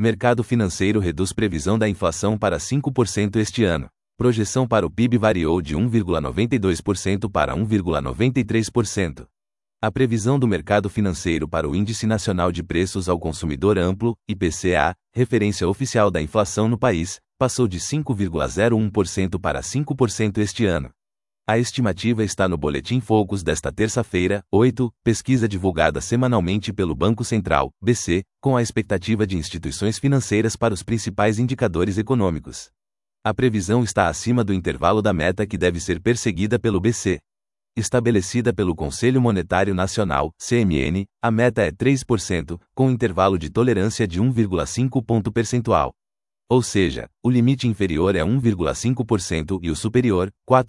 Mercado financeiro reduz previsão da inflação para 5% este ano. Projeção para o PIB variou de 1,92% para 1,93%. A previsão do mercado financeiro para o Índice Nacional de Preços ao Consumidor Amplo, IPCA, referência oficial da inflação no país, passou de 5,01% para 5% este ano. A estimativa está no Boletim Focus desta terça-feira, 8, pesquisa divulgada semanalmente pelo Banco Central, BC, com a expectativa de instituições financeiras para os principais indicadores econômicos. A previsão está acima do intervalo da meta que deve ser perseguida pelo BC. Estabelecida pelo Conselho Monetário Nacional, CMN, a meta é 3%, com intervalo de tolerância de 1,5 ponto percentual. Ou seja, o limite inferior é 1,5% e o superior,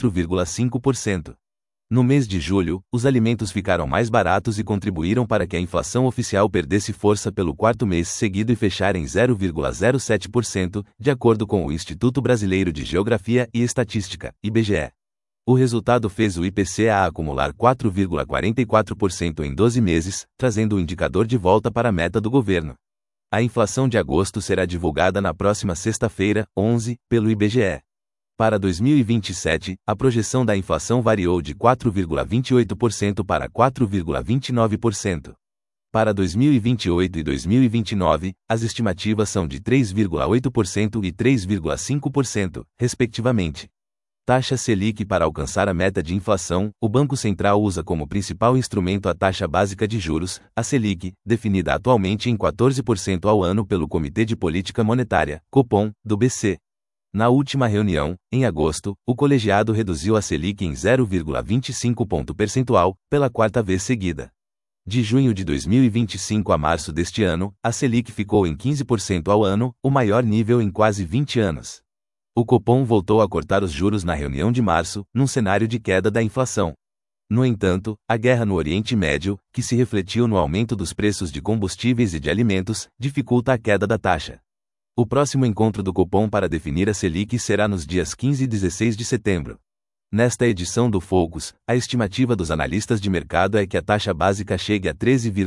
4,5%. No mês de julho, os alimentos ficaram mais baratos e contribuíram para que a inflação oficial perdesse força pelo quarto mês seguido e fechar em 0,07%, de acordo com o Instituto Brasileiro de Geografia e Estatística, IBGE. O resultado fez o IPCA acumular 4,44% em 12 meses, trazendo o indicador de volta para a meta do governo. A inflação de agosto será divulgada na próxima sexta-feira, 11, pelo IBGE. Para 2027, a projeção da inflação variou de 4,28% para 4,29%. Para 2028 e 2029, as estimativas são de 3,8% e 3,5%, respectivamente. Taxa Selic. Para alcançar a meta de inflação, o Banco Central usa como principal instrumento a taxa básica de juros, a Selic, definida atualmente em 14% ao ano pelo Comitê de Política Monetária, Copom, do BC. Na última reunião, em agosto, o colegiado reduziu a Selic em 0,25 ponto percentual, pela quarta vez seguida. De junho de 2025 a março deste ano, a Selic ficou em 15% ao ano, o maior nível em quase 20 anos. O Copom voltou a cortar os juros na reunião de março, num cenário de queda da inflação. No entanto, a guerra no Oriente Médio, que se refletiu no aumento dos preços de combustíveis e de alimentos, dificulta a queda da taxa. O próximo encontro do Copom para definir a Selic será nos dias 15 e 16 de setembro. Nesta edição do Focus, a estimativa dos analistas de mercado é que a taxa básica chegue a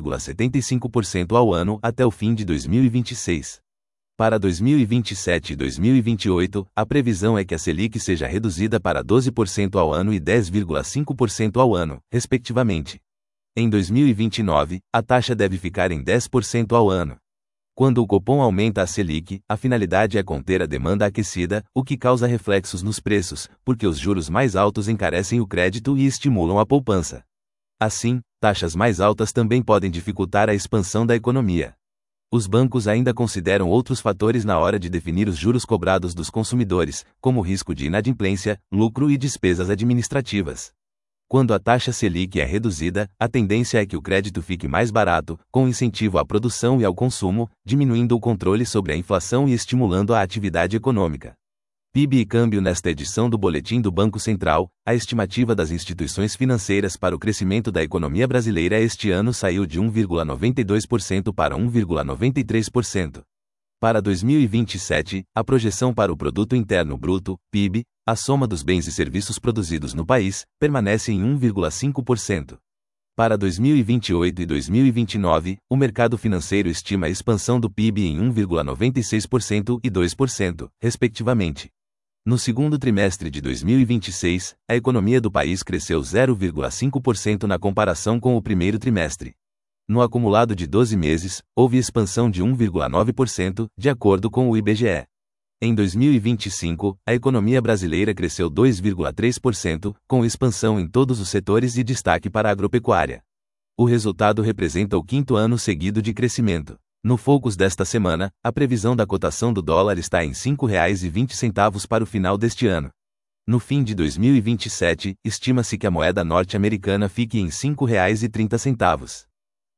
13,75% ao ano até o fim de 2026. Para 2027 e 2028, a previsão é que a Selic seja reduzida para 12% ao ano e 10,5% ao ano, respectivamente. Em 2029, a taxa deve ficar em 10% ao ano. Quando o Copom aumenta a Selic, a finalidade é conter a demanda aquecida, o que causa reflexos nos preços, porque os juros mais altos encarecem o crédito e estimulam a poupança. Assim, taxas mais altas também podem dificultar a expansão da economia. Os bancos ainda consideram outros fatores na hora de definir os juros cobrados dos consumidores, como o risco de inadimplência, lucro e despesas administrativas. Quando a taxa Selic é reduzida, a tendência é que o crédito fique mais barato, com incentivo à produção e ao consumo, diminuindo o controle sobre a inflação e estimulando a atividade econômica. PIB e câmbio. Nesta edição do Boletim do Banco Central, a estimativa das instituições financeiras para o crescimento da economia brasileira este ano saiu de 1,92% para 1,93%. Para 2027, a projeção para o Produto Interno Bruto, PIB, a soma dos bens e serviços produzidos no país, permanece em 1,5%. Para 2028 e 2029, o mercado financeiro estima a expansão do PIB em 1,96% e 2%, respectivamente. No segundo trimestre de 2026, a economia do país cresceu 0,5% na comparação com o primeiro trimestre. No acumulado de 12 meses, houve expansão de 1,9%, de acordo com o IBGE. Em 2025, a economia brasileira cresceu 2,3%, com expansão em todos os setores e destaque para a agropecuária. O resultado representa o quinto ano seguido de crescimento. No Focus desta semana, a previsão da cotação do dólar está em R$ 5,20 para o final deste ano. No fim de 2027, estima-se que a moeda norte-americana fique em R$ 5,30.